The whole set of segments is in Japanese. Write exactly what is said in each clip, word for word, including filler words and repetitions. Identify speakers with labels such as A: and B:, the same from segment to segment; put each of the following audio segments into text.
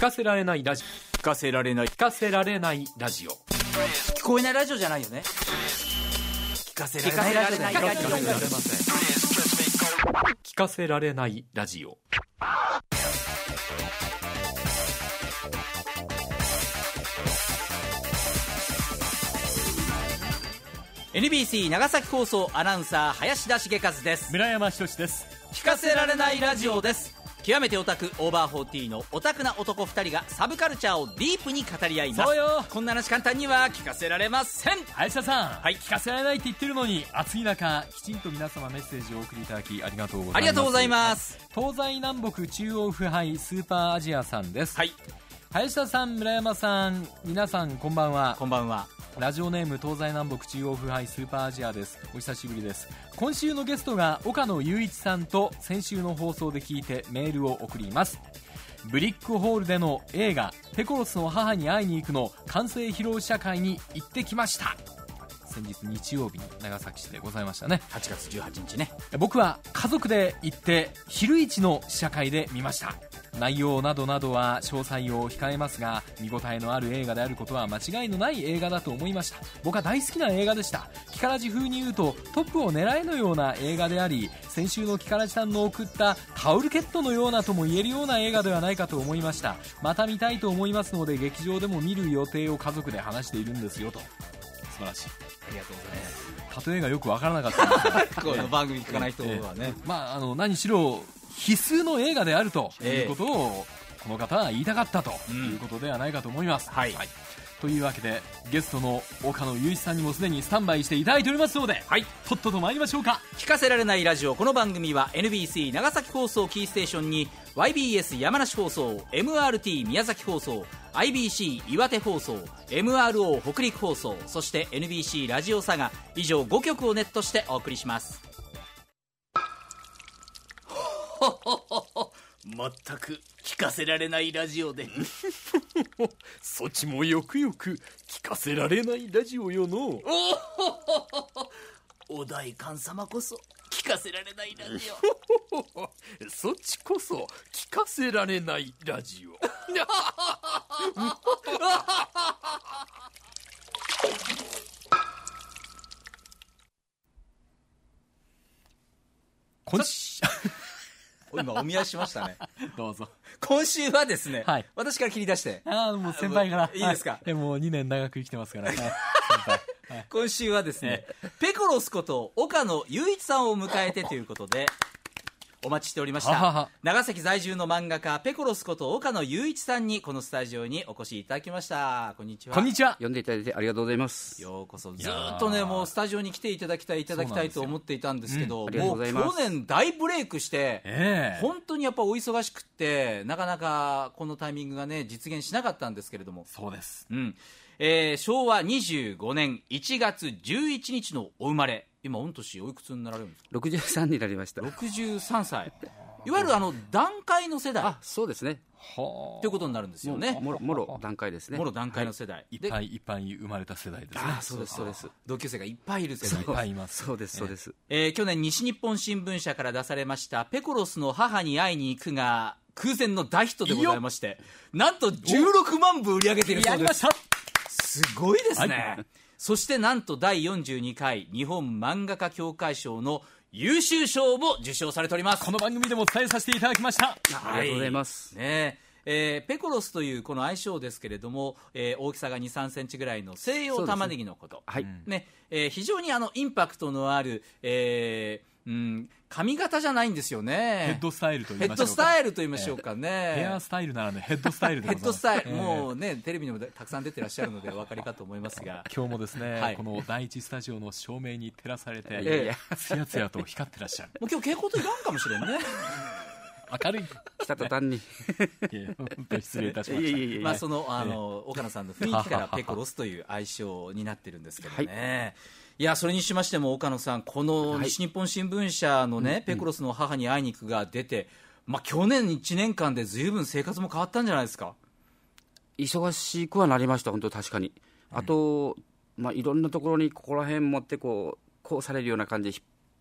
A: かせられないラジオ、
B: 聞かせられない
A: 聞かせられないラジオ、
B: 聞こえないラジオじゃないよね。聞かせられないラジオだよ。
A: 聞かせられないラジオ。
B: エヌビーシー 長崎放送アナウンサー林田茂和です。
C: 村山仁です。
B: 聞かせられないラジオです。極めてオタクオーバーフォーティーのオタクな男ふたりがサブカルチャーをディープに語り合います。
C: そうよ。
B: こんな話簡単には聞かせられません。
C: 林田さん、
B: はい、
C: 聞かせられないって言ってるのに暑い中きちんと皆様メッセージをお送りいただきありがとうございます。
B: ありがとうございます。
C: 東西南北中央腐敗スーパーアジアさんです。
B: はい、
C: 林田さん、村山さん、皆さんこんばんは。
B: こんばんは。
C: ラジオネーム東西南北中央腐敗スーパーアジアです。お久しぶりです。今週のゲストが岡野雄一さんと先週の放送で聞いてメールを送ります。ブリックホールでの映画ペコロスの母に会いに行くの完成披露試写会に行ってきました。先日日曜日に長崎市でございましたね。
B: はちがつじゅうはちにちね。
C: 僕は家族で行って昼市の試写会で見ました。内容などなどは詳細を控えますが、見応えのある映画であることは間違いのない映画だと思いました。僕は大好きな映画でした。キカラジ風に言うとトップを狙えのような映画であり、先週のキカラジさんの送ったタオルケットのようなとも言えるような映画ではないかと思いました。また見たいと思いますので劇場でも見る予定を家族で話しているんですよと。素晴らしい。
B: ありがとうございます。
C: 例えがよくわからなかったんです
B: この番組聞かない人はね、
C: ええまあ、あの何しろ必須の映画であるということをこの方は言いたかったということではないかと思います、
B: うんはい
C: はい、というわけでゲストの岡野雄一さんにもすでにスタンバイしていただいておりますので、はい、とっとと参りましょうか。
B: 聞かせられないラジオ。この番組は エヌビーシー 長崎放送キーステーションに ワイビーエス 山梨放送、 エムアールティー 宮崎放送、 アイビーシー 岩手放送、 エムアールオー 北陸放送、そして エヌビーシー ラジオ佐賀、以上ごきょくをネットしてお送りします。全く聞かせられないラジオで
A: そちもよくよく聞かせられないラジオよの。
B: お代官様こそ聞かせられないラジ
A: オそっちこそ聞かせられないラジオ
C: 今週
B: 今お見合いしましたね
C: どうぞ。
B: 今週はですね、
C: はい、
B: 私から切り出して、
C: あもう先輩から
B: いいですか、
C: はい、もうにねん長く生きてますから、はい、先輩はい、
B: 今週はですね、ペコロスこと岡野雄一さんを迎えてということでお待ちしておりました。
C: ははは
B: 長崎在住の漫画家ペコロスこと岡野雄一さんにこのスタジオにお越しいただきました。こんにちは。
C: こんにちは。
D: 呼んでいただいてありがとうございます。
B: ようこそ。ずっとねもうスタジオに来ていただきたいいただきたいと思っていたんですけど、
D: うん、
B: もう去年大ブレイクして、
C: えー、
B: 本当にやっぱお忙しくってなかなかこのタイミングがね実現しなかったんですけれども、
C: そうです、
B: うんえー、しょうわにじゅうごねんいちがつじゅういちにちのお生まれ。今御年おいくつになられるんですか？
D: ろくじゅうさんになりました。
B: ろくじゅうさんさい。いわゆるあの団塊の世代。
D: あ、そうですね。
B: ということになるんですよね。
D: もろもろ団塊ですね。
B: もろ団塊の世代、はい、
C: いっぱいいっぱい生まれた世代ですね。
B: あ、そうですそうです。同級生がいっぱいいる世代。
C: いっぱいいます。
D: そうですそうです、
B: えー、去年西日本新聞社から出されましたペコロスの母に会いに行くが空前の大ヒットでございまして、なんとじゅうろくまんぶ売り上げているそうです。すごいですね、はい、そしてなんとだいよんじゅうにかい日本漫画家協会賞の優秀賞も受賞されております。
C: この番組でも伝えさせていただきました。
D: ありがとうございます、
B: はいねえー、ペコロスというこの愛称ですけれども、えー、大きさがに、さんセンチぐらいの西洋玉ねぎのこと、
D: はい
B: ねえー、非常にあのインパクトのある、えーうん、髪型じゃないんですよね。
C: ヘッドスタイルと言いましょうか。
B: ヘッドスタイルと言いましょうかね、
C: えー、ヘアスタイルならねヘッドスタイルでございます。
B: ヘッドスタイル、えー、もうねテレビにもたくさん出てらっしゃるのでお分かりかと思いますが
C: 今日もですね、はい、この第一スタジオの照明に照らされて、えー、つやつやと光ってらっしゃる。
B: もう今日蛍光灯いらんかもしれんね
C: 明るい
D: 来た途端に
C: いや本当に失礼いたしました。いやいやいや、
B: まあ、そのあの、えー、岡野さんの雰囲気からペコロスという愛称になってるんですけどね、はいいやそれにしましても岡野さんこの西日本新聞社のね、はい、ペコロスの母に会いに行くが出て、まあ、去年いちねんかんで随分生活も変わったんじゃないですか？
D: 忙しくはなりました本当確かに。あと、うんまあ、いろんなところにここら辺持ってこうこうされるような感じで引っ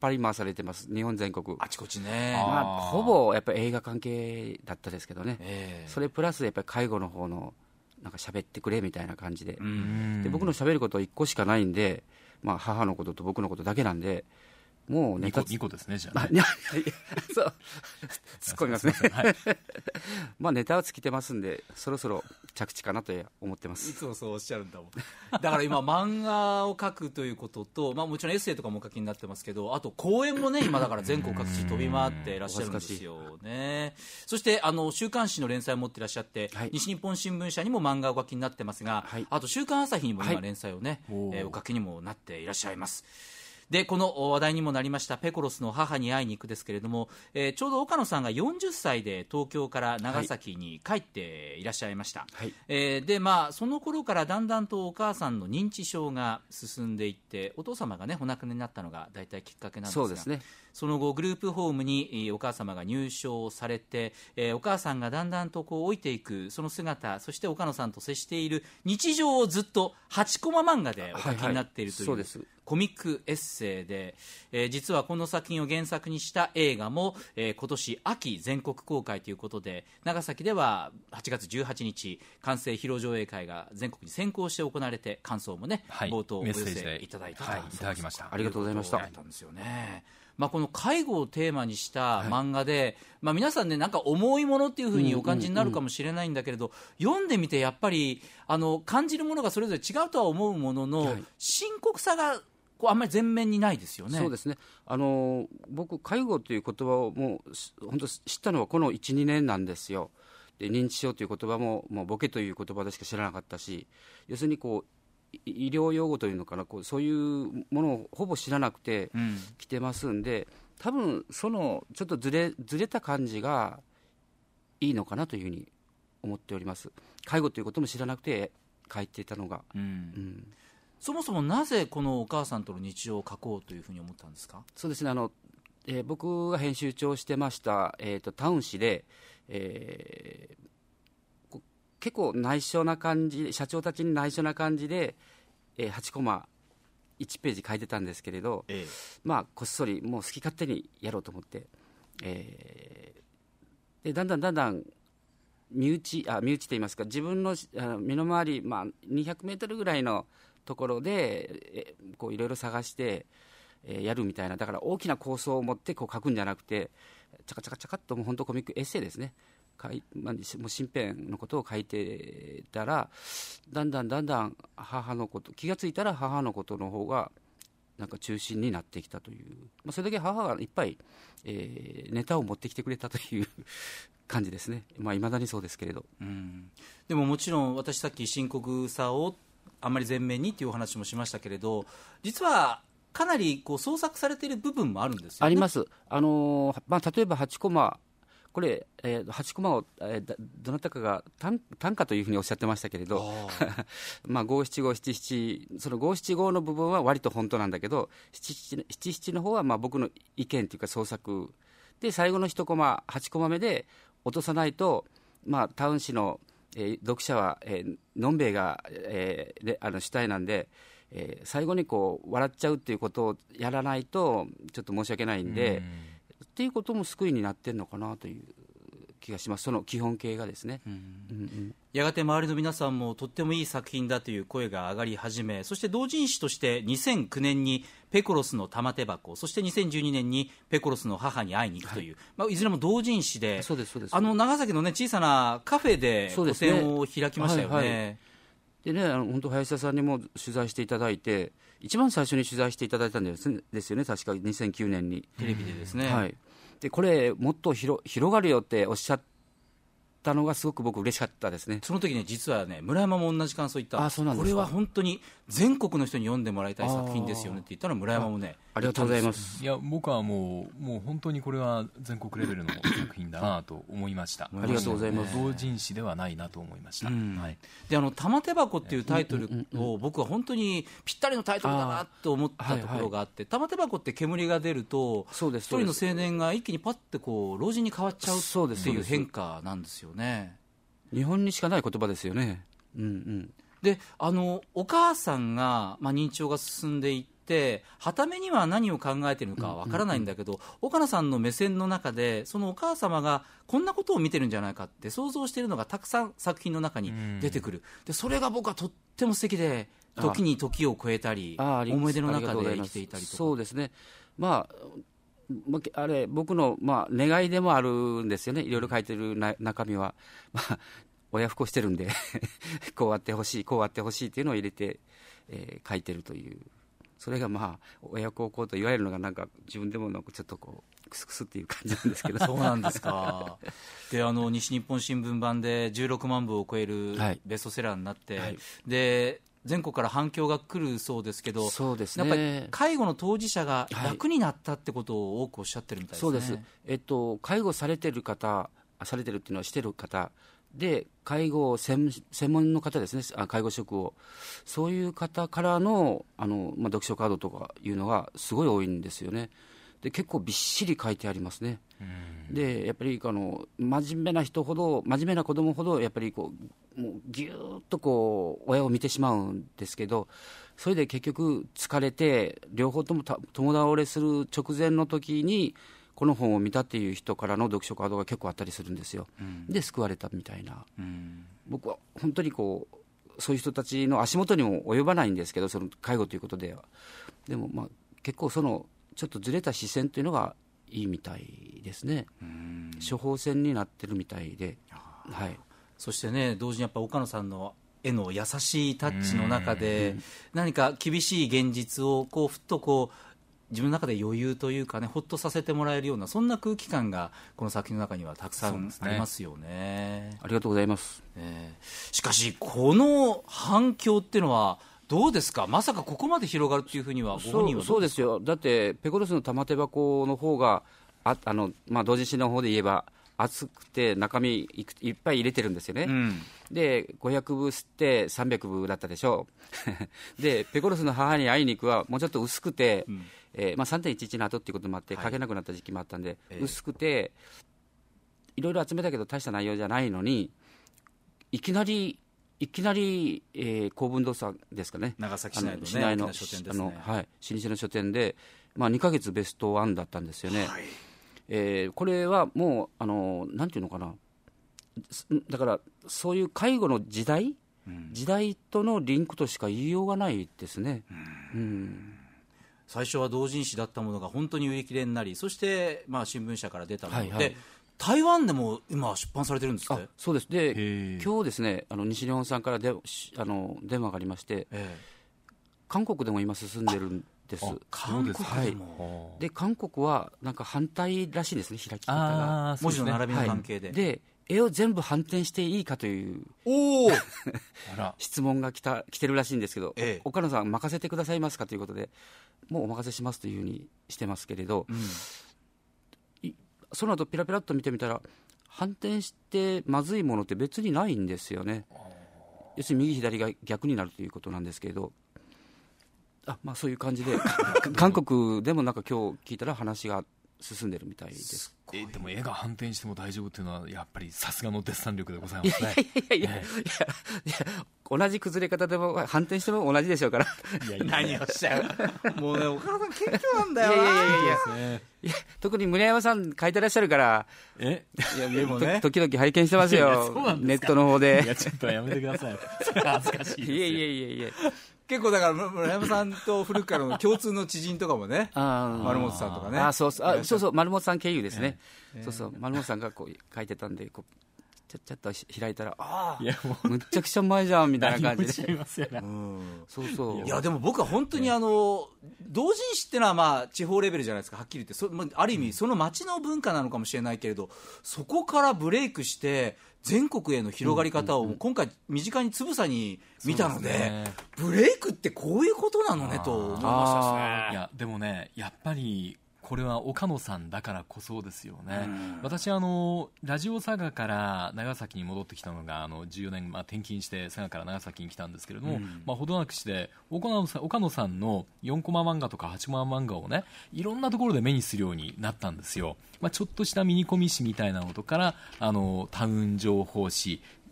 D: 張り回されてます、日本全国。
B: あちこちね。
D: まあ、ほぼやっぱり映画関係だったですけどね、
B: えー、
D: それプラスやっぱり介護の方のなんか喋ってくれみたいな感じで、
B: うん、
D: で僕の喋ることいっこしかないんで、まあ、母のことと僕のことだけなんで、もうネタ
C: にこですね、じゃあ、
D: ね、そう突っ込みますねはい、まあネタは尽きてますんで、そろそろ着地かなと思ってます。
B: いつもそうおっしゃるんだもんだから今漫画を描くということと、まあ、もちろんエッセイとかもお書きになってますけど、あと講演もね今だから全国各地飛び回っていらっしゃるんですよね。そしてあの週刊誌の連載を持っていらっしゃって、はい、西日本新聞社にも漫画をお書きになってますが、はい、あと週刊朝日にも今連載をね、はい、えー、お書きにもなっていらっしゃいます。でこの話題にもなりましたペコロスの母に会いに行くですけれども、えー、ちょうど岡野さんがよんじゅっさいで東京から長崎に帰っていらっしゃいました、はい、えー、でまあその頃からだんだんとお母さんの認知症が進んでいって、お父様がねお亡くなりになったのが大体きっかけなんですが、そうですね、その後グループホームにお母様が入所されて、えー、お母さんがだんだんとこう老いていくその姿、そして岡野さんと接している日常をずっとはちコマ漫画でお書きになっているという、はいはい、そうです、コミックエッセイで、えー、実はこの作品を原作にした映画も、えー、今年秋全国公開ということで、長崎でははちがつじゅうはちにち完成披露上映会が全国に先行して行われて、感想もね、はい、冒頭お寄せいただいたと、
C: はい、いただきました。
D: ありがとうございました。
B: たんですよね。まあ、この介護をテーマにした漫画で、はい、まあ、皆さんねなんか重いものっていうふうにお感じになるかもしれないんだけれど、うんうんうん、読んでみてやっぱりあの感じるものがそれぞれ違うとは思うものの、はい、深刻さがこうあんまり前面にないですよね。
D: そうですね、あの僕介護という言葉をもう本当知ったのはこの いちにねんなんですよ。で認知症という言葉ももうボケという言葉でしか知らなかったし、要するにこう医療用語というのかな、こうそういうものをほぼ知らなくて来てますんで、うん、多分そのちょっとずれずれた感じがいいのかなというふうに思っております。介護ということも知らなくて書いていたのが、うんうん、
B: そもそもなぜこのお母さんとの日常を書こうというふうに思ったんですか？
D: そうですね、あの、えー、僕が編集長をしてました、えーと、タウン誌で、えー結構内緒な感じ、社長たちに内緒な感じで、えー、はちコマいちページ書いてたんですけれど、ええ、まあこっそりもう好き勝手にやろうと思って、えー、でだんだんだんだん身内あ身内と言いますか、自分のあの身の回り、まあ、にひゃくメートルぐらいのところで、えー、こういろいろ探して、えー、やるみたいな、だから大きな構想を持ってこう書くんじゃなくて、チャカチャカチャカっともう本当コミックエッセイですね、まあ、もう身辺のことを書いてたら、だんだんだんだん母のこと、気がついたら母のことの方がなんか中心になってきたという、まあ、それだけ母がいっぱい、えー、ネタを持ってきてくれたという感じですね。まあ、未だにそうですけれど、うん、
B: でももちろん私さっき深刻さをあんまり前面にというお話もしましたけれど、実はかなりこう創作されている部分もあるんですよね。
D: あります。あのーまあ、例えばはちコマ、これ、えー、はちコマを、えー、どなたかが 短, 短歌というふうにおっしゃってましたけれどまあ五七五七七、その五七五の部分は割と本当なんだけど、七七七七の方はまあ僕の意見というか創作で、最後の一コマはちコマ目で落とさないと、まあ、タウン誌の、えー、読者は、えー、のんべえが、えー、であの主体なんで、えー、最後にこう笑っちゃうっていうことをやらないとちょっと申し訳ないんで、うんっていうことも救いになってるのかなという気がします。その基本形がですね、うんうん、
B: やがて周りの皆さんもとってもいい作品だという声が上がり始め、そして同人誌としてにせんきゅうねんにペコロスの玉手箱、そしてにせんじゅうにねんにペコロスの母に会いに行くという、はい、まあ、いずれも同人誌で、そうですそうです、あの長崎の、ね、小さなカフェで個展を開きましたよね。はいはい、
D: でね、あの本当林田さんにも取材していただいて、一番最初に取材していただいたんですですよね、確かにせんきゅうねんに
B: テレビでですね、
D: はい、でこれもっと 広, 広がるよっておっしゃったのがすごく僕嬉しかったですね。
B: その時ね、実はね村山も同じ感想言った。
D: あ、そうなんですか。
B: これは本当に全国の人に読んでもらいたい作品ですよねって言ったら村山もね、
D: あ, ありがとうございます。
C: いや僕はもうもう本当にこれは全国レベルの作品だなと思いました。
D: ありがとうございます。
C: 同人誌ではないなと思いました。うん、
B: はい、であの玉手箱っていうタイトルを僕は本当にぴったりのタイトルだなと思ったところがあって、はいはい、玉手箱って煙が出ると一人の青年が一気にパッてこう老人に変わっちゃうっていう変化なんですよね。
D: 日本にしかない言葉ですよね。うんうん、
B: であのお母さんが、まあ、認知症が進んでいっって傍目には何を考えているのかわからないんだけど、岡野さんの目線の中でそのお母様がこんなことを見てるんじゃないかって想像しているのがたくさん作品の中に出てくる。でそれが僕はとっても素敵で、時に時を超えたり思い出の中で生きていたりとか。
D: そうですね、まあ、あれ僕の、まあ、願いでもあるんですよね。いろいろ書いてるな中身は、まあ、親不孝してるんでこうあってほしいこうあってほしいっていうのを入れて、えー、書いてるという、それがまあ親孝行と言われるのがなんか自分でもなんかちょっとこうクスクスっていう感じなんですけど
B: そうなんですか。であの西日本新聞版でじゅうろくまんぶを超えるベストセラーになって、はい、で全国から反響が来るそうですけど、
D: そうですね、
B: やっぱり介護の当事者が楽になったってことを多くおっしゃってるみたいですね。
D: そうです、えっと、介護されてる方されてるっていうのはしてる方で、介護専, 専門の方ですね、介護職を、そういう方からの、あの、まあ、読書カードとかいうのがすごい多いんですよね。で結構びっしり書いてありますね。でやっぱりあの真面目な人ほど真面目な子供ほどやっぱりこうもうぎゅーっとこう親を見てしまうんですけど、それで結局疲れて両方とも共倒れする直前の時にこの本を見たっていう人からの読書カードが結構あったりするんですよ、うん、で救われたみたいな、うん、僕は本当にこうそういう人たちの足元にも及ばないんですけど、その介護ということではでもまあ結構そのちょっとずれた視線というのがいいみたいですね。うん、処方箋になってるみたいで、はい、
B: そしてね同時にやっぱ岡野さんの絵の優しいタッチの中で何か厳しい現実をこうふっとこう自分の中で余裕というかね、ほっとさせてもらえるようなそんな空気感がこの作品の中にはたくさんありますよ ね, ね
D: ありがとうございます、
B: えー、しかしこの反響っていうのはどうですか。まさかここまで広がるっていうふうにはご本人はどうですか。
D: そうですよ。だってペコロスの玉手箱の方がああの、まあ、同人誌の方で言えば厚くて中身 い, いっぱい入れてるんですよね、うん、でごひゃくぶ吸ってさんびゃくぶだったでしょうでペコロスの母に会いに行くはもうちょっと薄くて、うんえーまあ、さんてんいちいち の後っていうこともあって、はい、書けなくなった時期もあったんで、えー、薄くていろいろ集めたけど大した内容じゃないのにいきなりいきなり、えー、公文堂さんですかね、
B: 長崎市内の、ね、
D: 市内の
B: 書店ですね、
D: あの、はい、老舗の書店で、まあ、にかげつベストワンだったんですよね、はいえー、これはもうあのなんていうのかな、だからそういう介護の時代、うん、時代とのリンクとしか言いようがないですね、うんうん、
B: 最初は同人誌だったものが本当に売り切れになり、そして、まあ、新聞社から出たので、はいはい、台湾でも今出版されてるんですって。
D: あそうです。で今日ですねあの西日本さんからであの電話がありまして、韓国でも今進んでるんです。
B: 韓国でも、
D: はい、で韓国はなんか反対らしいですね、開き方が、
B: 文字の並びの関係で、
D: はい、で絵を全部反転していいかという
B: お
D: あら質問が来た来てるらしいんですけど、ええ、岡野さん任せてくださいますかということで、もうお任せしますというふうにしてますけれど、うんその後ピラピラっと見てみたら反転してまずいものって別にないんですよね。要するに右左が逆になるということなんですけれど、あ、まあ、そういう感じで韓国でもなんか今日聞いたら話が進んでるみたいです。
C: えでも絵が反転しても大丈夫というのはやっぱりさすがのデッサン力でございますね。
D: いやいやいやいや、ええ、いや同じ崩れ方でも反転しても同じでしょうから
B: いやいや何をおっしゃるもうねお母さん謙虚なんだよな。
D: いやいやいやいや、いや特に宗山さん書いてらっしゃるから
B: えいやでもね
D: 時々拝見してますよネットの方で。
C: いやちょっとやめてくださいそれ恥ずかしいですよ。
D: いやいやいやいや
B: 結構だから村山さんと古くからの共通の知人とかもね丸本さんとかね
D: あそうそうあそうそう丸本さん経由ですね、えー、そうそう丸本さんがこう書いてたんでこうちゃちゃっと開いたらああむっちゃくちゃ前じゃんみたいな感じでそうそう
B: いやでも僕は本当にあの同人誌ってのはまあ地方レベルじゃないですか、はっきり言ってそある意味その町の文化なのかもしれないけれど、そこからブレイクして全国への広がり方を今回身近につぶさに見たので、ね、ブレイクってこういうことなのねと思いましたね。
C: いやでもねやっぱりこれは岡野さんだからこそですよね、うん、私あのラジオ佐賀から長崎に戻ってきたのがあのじゅうよねん、まあ、転勤して佐賀から長崎に来たんですけれども、うんまあ、ほどなくして岡野さん、岡野さんのよんコマ漫画とかはちコマ漫画をねいろんなところで目にするようになったんですよ、まあ、ちょっとしたミニコミ誌みたいなのとからあのタウン情報誌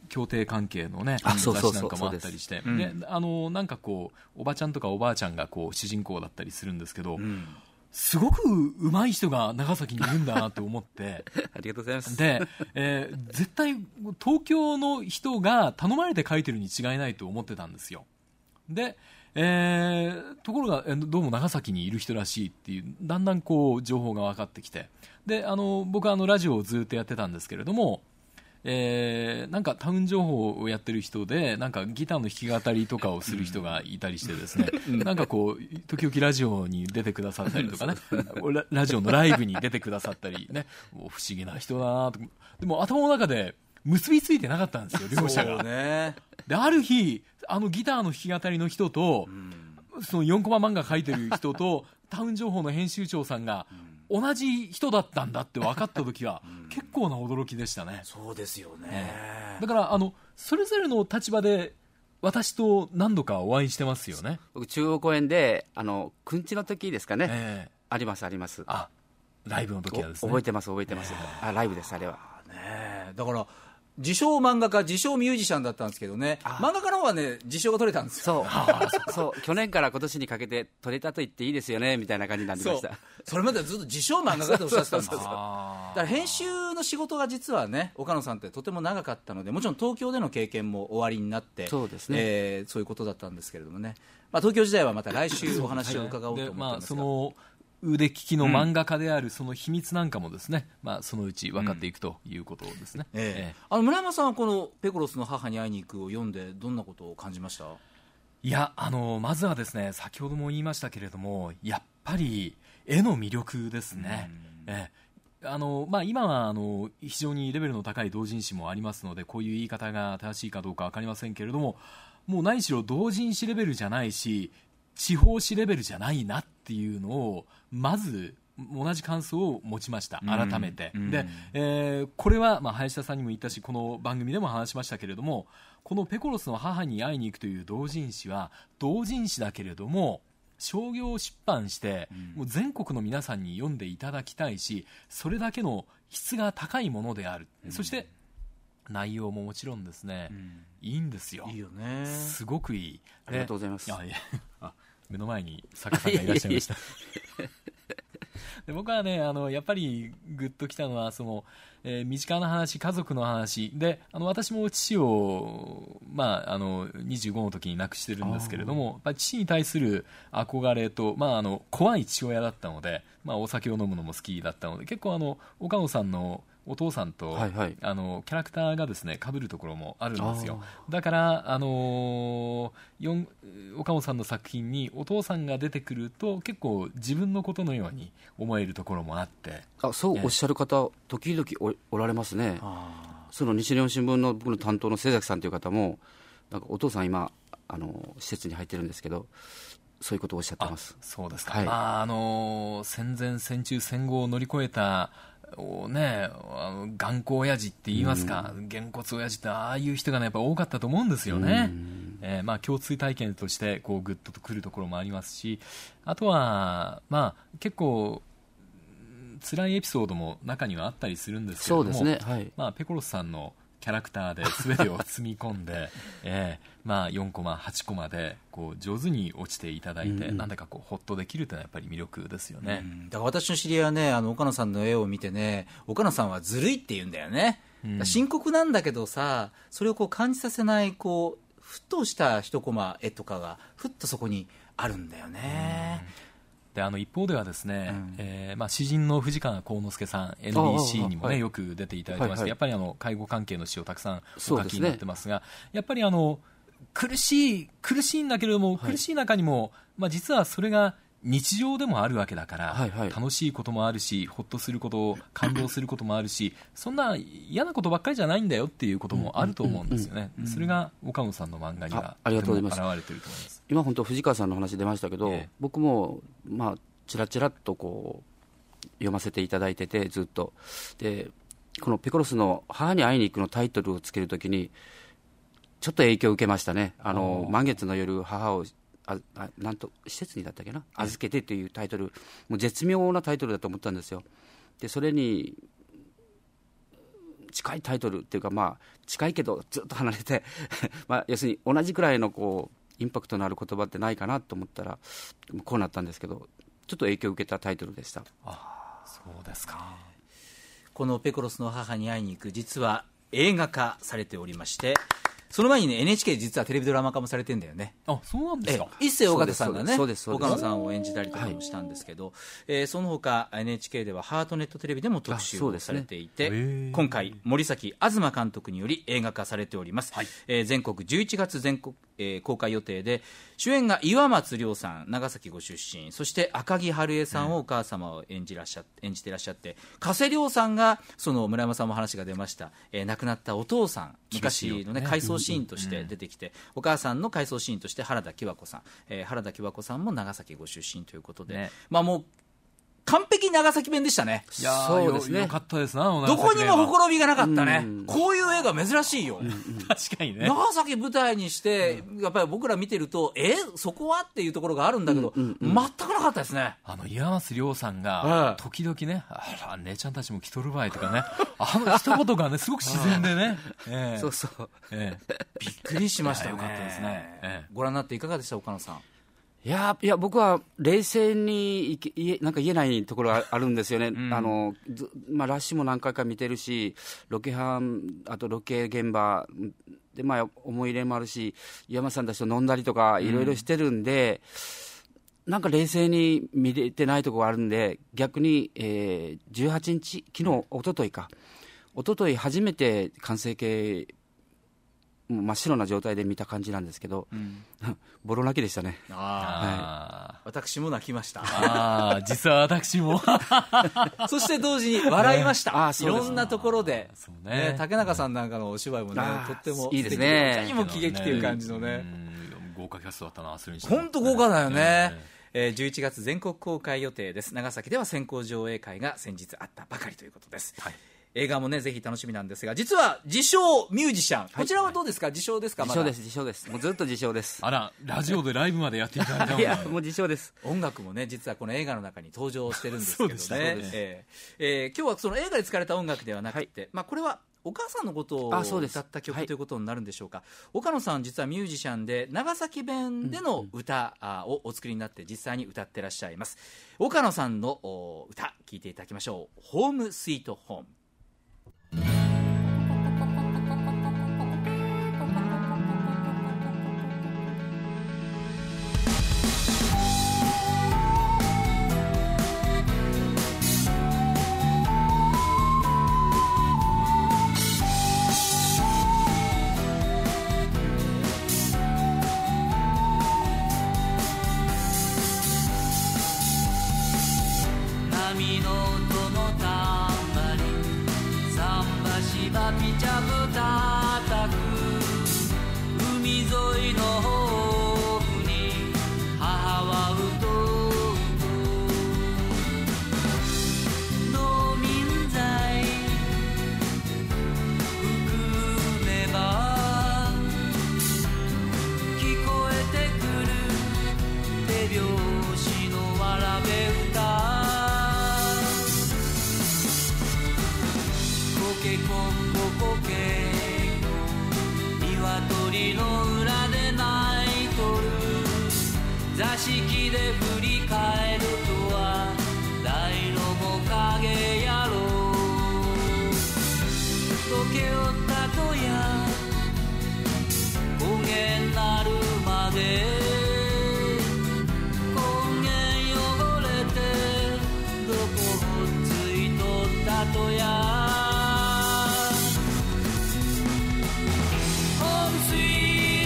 C: 協定関係のね
D: あそうそうそう
C: 雑誌なんかもあったりして、
B: うん
C: であのなんかこうおばちゃんとかおばあちゃんがこう主人公だったりするんですけど、
B: うん
C: すごく上手い人が長崎にいるんだなって思って
D: ありがとうございます。
C: で、えー絶対東京の人が頼まれて書いてるに違いないと思ってたんですよ。で、えーところがえーどうも長崎にいる人らしいっていうだんだんこう情報が分かってきて、であの僕はあのラジオをずっとやってたんですけれども、えーなんかタウン情報をやってる人でなんかギターの弾き語りとかをする人がいたりしてですね、なんかこう時々ラジオに出てくださったりとかねラ, ラジオのライブに出てくださったりね、もう不思議な人だなと。でも頭の中で結びついてなかったんですよ両者が。
B: そうね。
C: である日あのギターの弾き語りの人と、そのよんコマ漫画描いてる人とタウン情報の編集長さんが同じ人だったんだって分かった時は結構な驚きでしたね。
B: そうですよね、
C: えーだからあのそれぞれの立場で私と何度かお会いしてますよね。
D: 僕中央公園であのくんちの時ですかね、
C: えー
D: ありますあります。
C: あライブの時はですね
D: 覚えてます覚えてます、あライブですあれは。
B: ねえだから自称漫画家自称ミュージシャンだったんですけどね、漫画家の方はね自称が取れたんですよ。
D: そうそう去年から今年にかけて取れたと言っていいですよねみたいな感じになりました。
B: それまではずっと自称漫画家とおっしゃってたんですよ。
C: あ
B: だから編集の仕事が実はね岡野さんってとても長かったので、もちろん東京での経験も終わりになって、
D: そうですね、
B: えーそういうことだったんですけれどもね、まあ、東京時代はまた来週お話を伺おうと思って
C: でまあ
B: ますが、
C: その腕利きの漫画家であるその秘密なんかもですね、まあ、そのうち分かっていくということですね、
B: ええ
C: え
B: あの村山さんはこのペコロスの母に会いに行くを読んでどんなことを感じました？
C: えいやあのまずはですね先ほども言いましたけれどもやっぱり絵の魅力ですね、ええあのまあ、今はあの非常にレベルの高い同人誌もありますのでこういう言い方が正しいかどうか分かりませんけれども、もう何しろ同人誌レベルじゃないし地方誌レベルじゃないなっていうのをまず同じ感想を持ちました改めて、
B: うん
C: で、えーこれは、まあ、林田さんにも言ったしこの番組でも話しましたけれども、このペコロスの母に会いに行くという同人誌は同人誌だけれども商業出版して、もう全国の皆さんに読んでいただきたいし、それだけの質が高いものである、うん、そして内容ももちろんですね、うん、いいんですよ。
B: いいよね、
C: すごくいい。
D: ありがとうございます。
C: あいやあ目の前に作家さんがいらっしゃいましたで僕はねあのやっぱりグッときたのはその、えー、身近な話、家族の話で、あの私も父を、まあ、あのにじゅうごの時に亡くしてるんですけれども、やっぱり父に対する憧れと、まあ、あの怖い父親だったので、まあ、お酒を飲むのも好きだったので結構あの岡野さんのお父さんと、
D: はいはい、
C: あのキャラクターがですね被るところもあるんですよ。だから、あのー、岡野さんの作品にお父さんが出てくると結構自分のことのように思えるところもあって、
D: あそうおっしゃる方時々 お, おられますね。その西日本新聞の僕の担当の末崎さんという方もなんかお父さん今あの施設に入ってるんですけどそういうことをおっしゃってます。
C: そうですか、
D: はい、
C: まああのー、戦前戦中戦後を乗り越えたね、あの頑固親父って言いますか、うん、げんこつ親父ってああいう人が、ね、やっぱ多かったと思うんですよね、うんえーまあ、共通体験としてこうグッとくるところもありますし、あとは、まあ、結構辛いエピソードも中にはあったりするんですけれども、
D: そうですね、はい
C: まあ、ペコロスさんのキャラクターで全てを積み込んで、えーまあ、よんコマはちコマでこう上手に落ちていただいて、うんうん、なんだかこうホッとできるというのはやっぱり魅力ですよね、
B: うん、だから私の知り合いはねあの岡野さんの絵を見てね岡野さんはずるいって言うんだよね、うん、深刻なんだけどさそれをこう感じさせないこうふっとした一コマ絵とかがふっとそこにあるんだよね、うん
C: であの一方ではですね、うんえーまあ、詩人の藤川幸之助さん エヌビーシー にも、ね、はい、よく出ていただいてまして、はいはい、やっぱりあの介護関係の詩をたくさんお書きになってますが、やっぱりあの苦しい苦しいんだけれども、はい、苦しい中にも、まあ、実はそれが日常でもあるわけだから、はいはい、楽しいこともあるしほっとすること感動することもあるしそんな嫌なことばっかりじゃないんだよっていうこともあると思うんですよね、うんうんうん、それが岡野さんの漫画にはとても表れていると思います。
D: 今本当藤川さんの話出ましたけど、ええ、僕もまあちらちらっとこう読ませていただいててずっとでこのペコロスの母に会いに行くのタイトルをつけるときにちょっと影響を受けましたね。あの満月の夜母をああなんと施設にだったっけな預けてというタイトルもう絶妙なタイトルだと思ったんですよ。でそれに近いタイトルっていうか、まあ、近いけどずっと離れて、まあ、要するに同じくらいのこうインパクトのある言葉ってないかなと思ったらこうなったんですけど、ちょっと影響を受けたタイトルでした。
C: あ、そうですか。
B: このペコロスの母に会いに行く、実は映画化されておりまして、その前にね エヌエイチケー 実はテレビドラマ化もされてんだよね。
C: あ、そうなんですか。
B: 一世尾形さんがね
D: そうですそうです
B: 岡野さんを演じたりとかもしたんですけど、はい、えー、その他 エヌエイチケー ではハートネットテレビでも特集をされていて、ね、今回森崎東監督により映画化されております、はい、えー、全国じゅういちがつ全国、えー、公開予定で、主演が岩松亮さん、長崎ご出身、そして赤木春恵さんをお母様を演じらっしゃ演じていらっしゃって、加瀬亮さんがその村山さんも話が出ました、えー、亡くなったお父さん、昔のね回想シーンとして出てきて、うん、お母さんの回想シーンとして原田喜和子さん、えー、原田喜和子さんも長崎ご出身ということで、ね、まあもう完璧長崎弁でしたね。
C: いやそうですね、よかったですな。
B: どこにもほころびがなかったね。こういう映画珍しいよ。
C: 確かにね。
B: 長崎舞台にして、うん、やっぱり僕ら見てると、えそこはっていうところがあるんだけど、うんうんうん、全くなかったですね。
C: あの岩松亮さんが時々ね、あら姉ちゃんたちも来とるばいとかね、あの一言がねすごく自然でね、
D: えー、そうそう、
B: えー、びっくりしましたよね。
C: よかったですね、えー、
B: ご覧になっていかがでした岡野さん。
D: いやいや僕は冷静にいけいえなんか言えないところがあるんですよね、うん、あのまあ、ラッシュも何回か見てるし、ロケハン、あとロケ現場で、まあ、思い入れもあるし、山さんたちと飲んだりとかいろいろしてるんで、うん、なんか冷静に見れてないところがあるんで、逆に、えー、じゅうはちにち、昨日一昨日か一昨日初めて完成形もう真っ白な状態で見た感じなんですけど、うん、ボロ泣きでしたね。
B: あ、はい、私も泣きました。
C: あ、実は私も
B: そして同時に笑いました、ね、
D: あ、
B: いろんなところで、
C: そうねね、
B: 竹中さんなんかのお芝居もね、とっても
D: いいですね。
B: にも喜劇っていう感じのね、
C: 豪華キャストだったな。それに
B: して本当豪華だよね、えー、じゅういちがつ全国公開予定です。長崎では先行上映会が先日あったばかりということです、はい。映画もねぜひ楽しみなんですが、実は自称ミュージシャン、こちらはどうですか、はい、自称ですか。
D: 自称です、自称です。もうずっと自称です。
C: あら、ラジオでライブまでやっていただいたの。
D: いやもう自称です。
B: 音楽もね実はこの映画の中に登場してるんですけどね。そうで、ね、えーえー、今日はその映画で使われた音楽ではなくて、はい、まあ、これはお母さんのことを歌った曲ということになるんでしょうか。はい、岡野さん実はミュージシャンで長崎弁での歌をお作りになって実際に歌ってらっしゃいます。岡野さんの歌聴いていただきましょう。ホームスイートホーム。
E: 波の音のたんばり、桟橋はピチャブ叩く、海沿いのホームに母はうとうと、農民財含めば聞こえてくる手拍子のわらべ歌、コケコンココケコ、鶏の裏で泣いとる、座敷で振り返るとは大のも影やろう、溶けおったとや焦げになるまで、焦げ汚れてどこほっついとったとや、Home sweet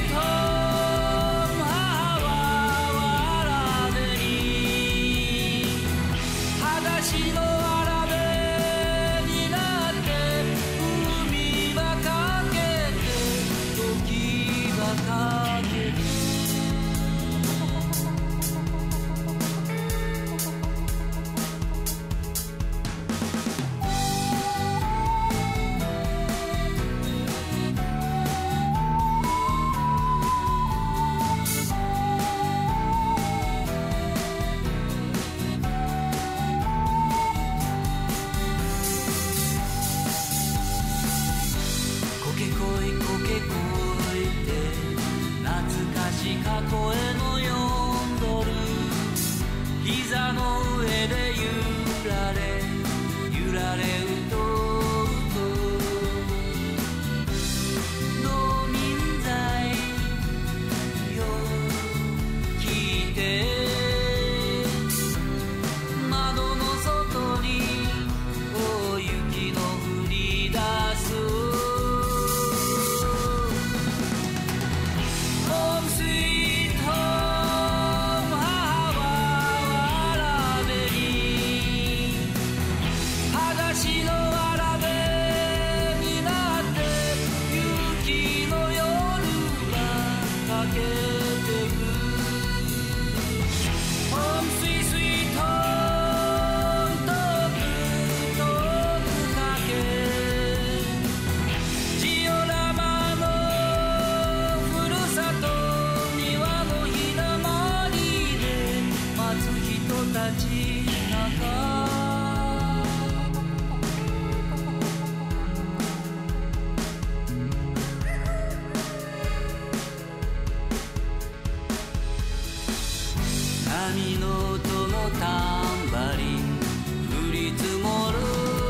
E: 波の音のタンバリン降り積もる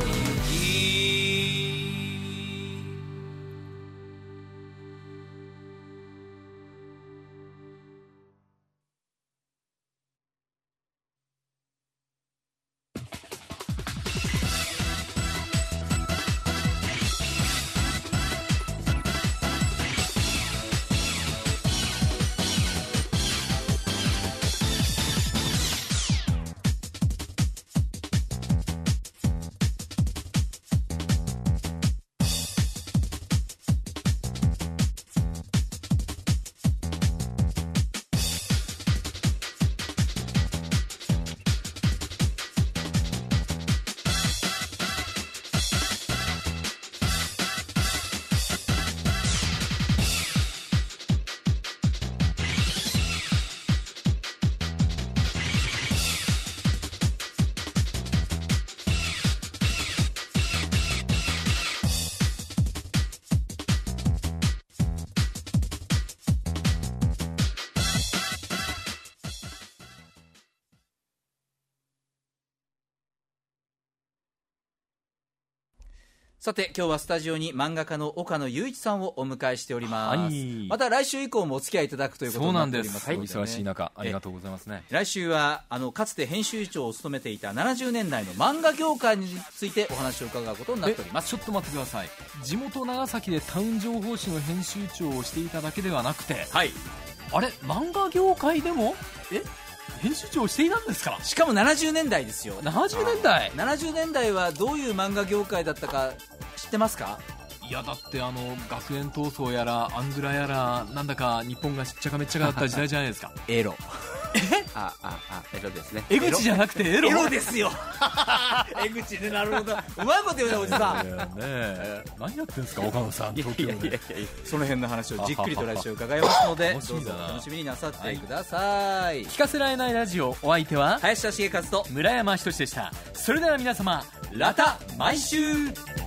B: さて今日はスタジオに漫画家の岡野雄一さんをお迎えしております、
C: はい、
B: また来週以降もお付き合いいただくということになっております。
C: そうなんです、はい、お忙しい中ありがとうございますね。
B: 来週はあのかつて編集長を務めていたななじゅうねんだいの漫画業界についてお話を伺うことになっております。
C: ちょっと待ってください。地元長崎でタウン情報誌の編集長をしていただけではなくて、
B: はい、
C: あれ漫画業界でもえ編集長をしていたんですか。
B: しかもななじゅうねんだいですよ。
C: ななじゅうねんだい
B: ななじゅうねんだいはどういう漫画業界だったか知ってますか。
C: いやだってあの学園闘争やらアングラやらなんだか日本がしっちゃかめっちゃかだった時代じゃないですか。
B: エロ
C: え
D: あああエロですね。
C: 江口じゃなくてエロ。
B: エロですよ江口でなるほどうまいこと言うねおじさん、
C: ね、何やってんですか岡野さん東京で。
B: その辺の話をじっくりと来週伺いますので
C: どうぞ
B: お楽しみになさってください、
C: 聞かせられないラジオ、お相手は
B: 林田茂和と
C: 村山仁でした。それでは皆様
B: また毎週。